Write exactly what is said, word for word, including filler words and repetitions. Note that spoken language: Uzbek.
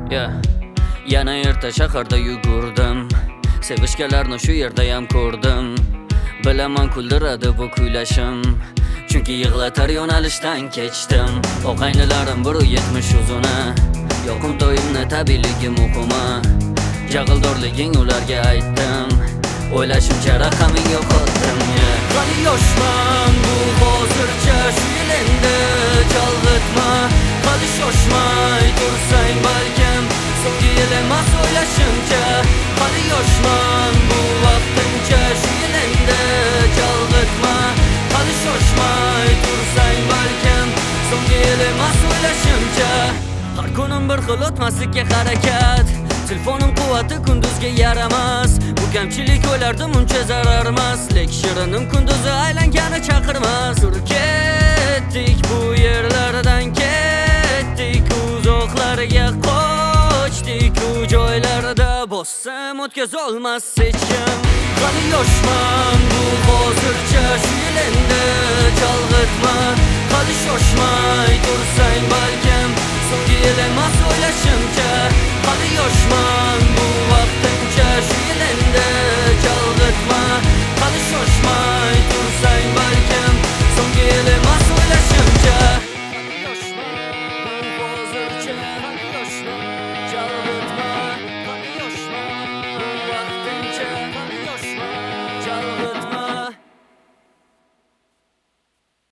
Yeah. Yana erta shaharda yugurdim, sevishganlarni shu yerda ham ko'rdim. Bilaman kuldiradi bu kuylashim, chunki yig'latar yo'nalishdan kechdim. O'qaynilarim bir yetmish uzuna, yoqimtoyimni tabiiyligi muhimi. Jag'ildorliging ularga aytdim, o'ylashimcha raqaming yo'qotdim. Hali yoshman, bu hozircha shu yil endi chalg'itma. Hali shoshmay tursang balkim so'nggi yil emas o'ylashimcha. Hali yoshman, bu vaqtincha shu yil endi chalg'itma. Hali shoshmay tursang balkim so'nggi yil emas o'ylashimcha. Har kunim bir xil o'tmaslikka harakat, telefonim quvvati kunduzga yaramas. Bu kamchilik o'ylardim uncha zararmas, lek shirinim kunduzi aylangani chaqirmas. Tur ketdik bu yerlardan, ketdik uzoqlarga, qochdik u joylarda bossam o'tkazolmas hech kim. Hali yoshman, bu hozircha shu yil endi chalg'itma. Hali shoshmay tursang balkim so'nggi yil emas o'ylashimcha. Hali yoshman,